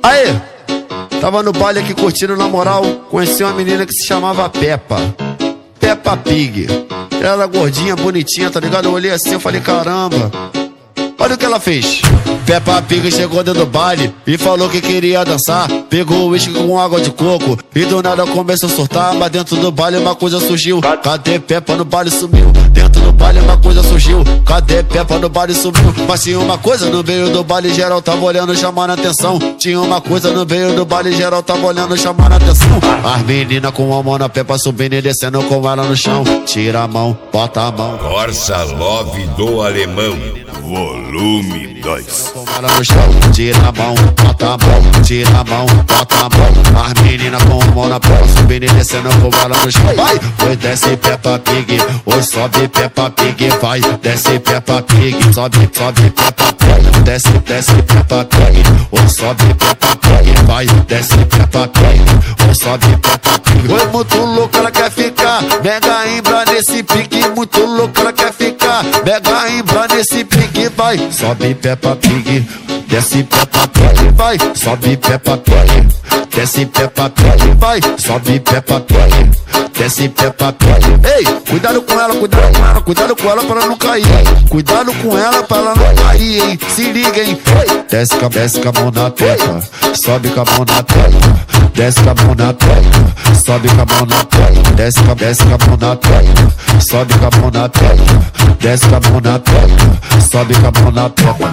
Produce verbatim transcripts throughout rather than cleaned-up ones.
Aí, tava no baile aqui curtindo na moral, conheci uma menina que se chamava Peppa, Peppa Pig. Ela era gordinha, bonitinha, tá ligado? Eu olhei assim, eu falei, caramba, olha o que ela fez. Peppa Pig chegou dentro do baile e falou que queria dançar. Pegou o uísque com água de coco e do nada começou a surtar. Mas dentro do baile uma coisa surgiu. Cadê Peppa? No baile sumiu. Dentro do baile uma coisa surgiu. Cadê Peppa? No baile sumiu. Mas tinha uma coisa no meio do baile, geral tava olhando, chamando a atenção. Tinha uma coisa no meio do baile, geral tava olhando, chamando a atenção. As meninas com a mão na Peppa subindo e descendo com ela no chão. Tira a mão, bota a mão. Corsa Love do Alemão, volume dois. Ela no chão, tira a mão, bota a mão, tira a mão, bota a mão. As meninas com a mão na Peppa subindo e descendo com ela no chão. Vai, oi, desce Peppa Pig, oi, sobe Peppa Pig, vai, desce Peppa Pig, sobe, sobe Peppa Pig, desce, desce Peppa Pig, oi, sobe Peppa Pig, vai, desce Peppa Pig, oi, sobe Peppa Pig. Oi, muito louco, ela quer ficar mega imbra nesse pique, muito louco, ela quer ficar mega imbra nesse pique, vai, sobe Peppa Pig, desce Peppa Pig, vai, sobe Peppa Pig, desce Peppa Pig, vai, sobe Peppa Pig, desce Peppa Pig. Ei, cuidado com ela, cuidado com ela, cuidado com ela pra ela não cair. Cuidado com ela pra ela não cair, hein? Se liga, hein? Desce com, desce com a mão na Peppa, sobe com a mão na Peppa, desce com a mão na Peppa, sobe com a mão na Peppa, desce com, desce com a mão na Peppa, sobe com a mão na Peppa, desce com a mão na Peppa, sobe com a mão na Peppa.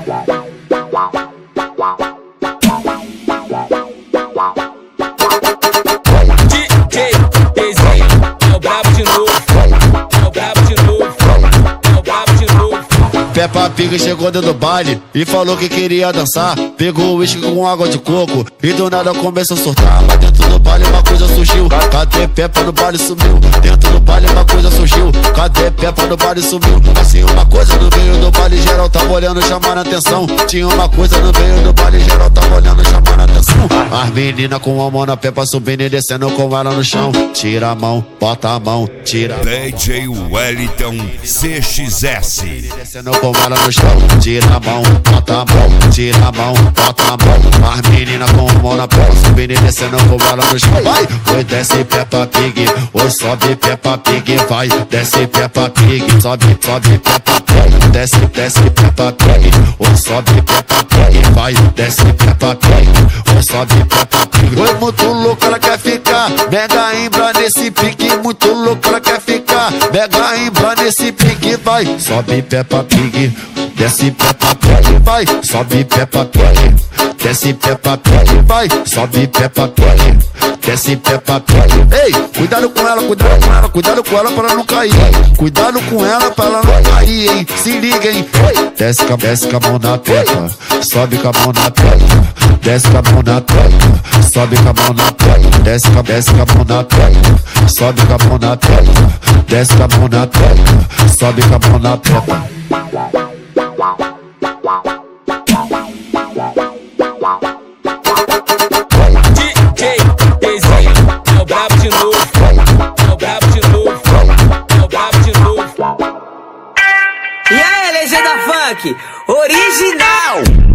Peppa Pig chegou dentro do baile e falou que queria dançar. Pegou o uísque com água de coco e do nada começou a surtar. Mas dentro do baile uma coisa surgiu. Cadê Peppa? No baile sumiu. Dentro do baile uma coisa surgiu. Cadê Peppa? No baile sumiu. Assim uma coisa no meio do baile, geral tava olhando, chamando a atenção. Tinha uma coisa no meio do baile, geral tava olhando, chamando a atenção. As meninas com a mão na Peppa subindo e descendo com ela no chão. Tira a mão, bota a mão, tira. D J Wellington C X S. Descendo com ela no chão, tira a mão, bota a mão, tira a mão, bota a mão. As meninas com a mão na Peppa subindo e descendo com ela no chão. Vai, oi, desce Peppa Pig, oi, sobe Peppa Pig, vai, desce Peppa Pig, sobe, sobe Peppa Pig, desce, desce Peppa Pig, oi, sobe Peppa Pig, vai, desce Peppa Pig, oi, sobe Peppa Pig. Oi, muito louco, ela quer ficar mega imbra nesse pique, muito louco, ela quer ficar mega imbra nesse pique, vai, sobe Peppa Pig, desce Peppa Pig, vai, sobe Peppa Pig, desce Peppa Pig, vai, sobe Peppa Pig, desce Peppa Pig. Ei, cuidado com ela, cuidado com ela, cuidado com ela pra ela não cair. Cuidado com ela pra ela não cair, hein? Se liga, hein? Desce com, desce com a mão na Peppa, sobe com a mão na Peppa, desce com a mão na Peppa, sobe com a mão na Peppa, desce com, desce com a mão na Peppa, sobe com a mão na Peppa, desce com a mão na Peppa, sobe com a mão na Peppa. E aí, legenda funk original.